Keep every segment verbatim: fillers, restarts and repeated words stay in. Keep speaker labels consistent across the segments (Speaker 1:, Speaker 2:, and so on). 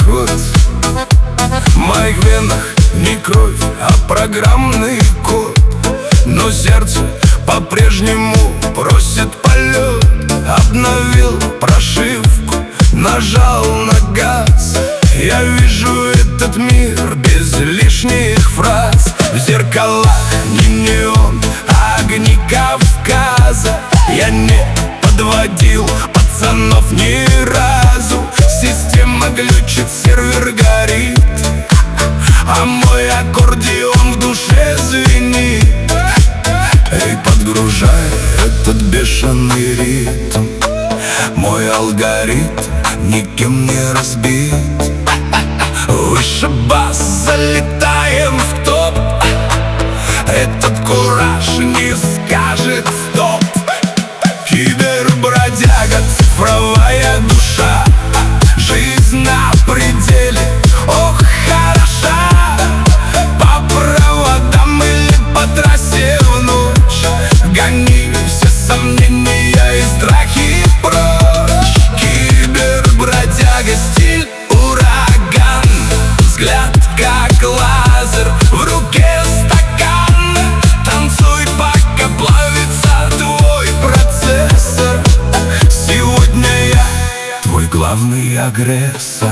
Speaker 1: вот в моих венах не кровь, а программный код. Но сердце по-прежнему просит полет. Обновил прошивку, нажал на газ. Я вижу этот мир без лишних фраз. В зеркалах не неон, а огни Кавказа. Я не подводил пацанов ни разу. Система глючит, сервер горит, а мой аккордеон в душе звенит. И подгружая этот бешеный ритм, мой алгоритм никем не разбит. Выше бас, залетаем в топ. Этот кураж не скажет стоп. Кибербродяга, цифровая душа. Жизнь на пределе, ох, хороша. По проводам или по трассе в ночь. Гони все сомнения и страхи прочь. Кибербродяга, стиль ураган. Взгляд как лазер, в руке стакан. Танцуй, пока плавится твой процессор. Сегодня я твой главный агрессор.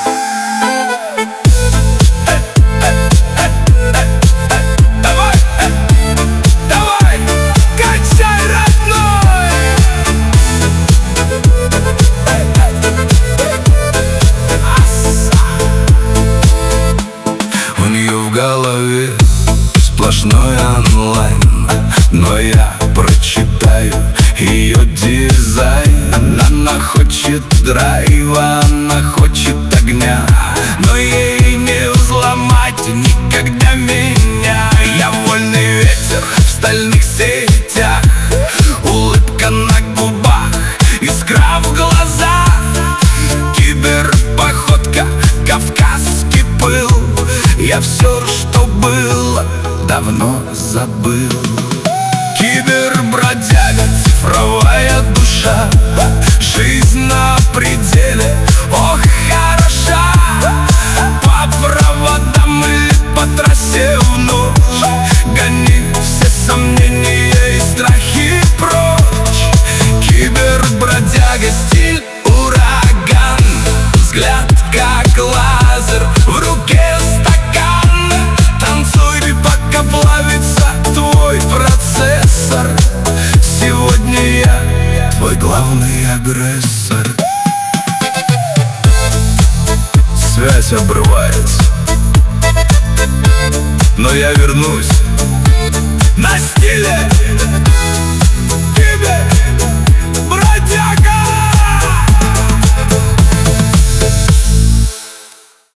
Speaker 1: В голове сплошной онлайн, но я прочитаю ее дизайн. Она хочет драйва, она хочет огня, но ей не взломать никогда меня. Я вольный ветер в стальных сетях, улыбка на губах, искра в глазах. Киберпоходка, кавказский пыл. Я все, что было, давно забыл. Кибербродяга, цифровая душа. Жизнь на пределе, ох, хороша. По проводам или по трассе в ночь. Гони все сомнения и страхи прочь. Кибербродяга, стиль ураган. Взгляд как лазер, в руке стакан. Танцуй, пока плавится твой процессор. Сегодня я твой главный агрессор. Связь обрывается, но я вернусь на стиле.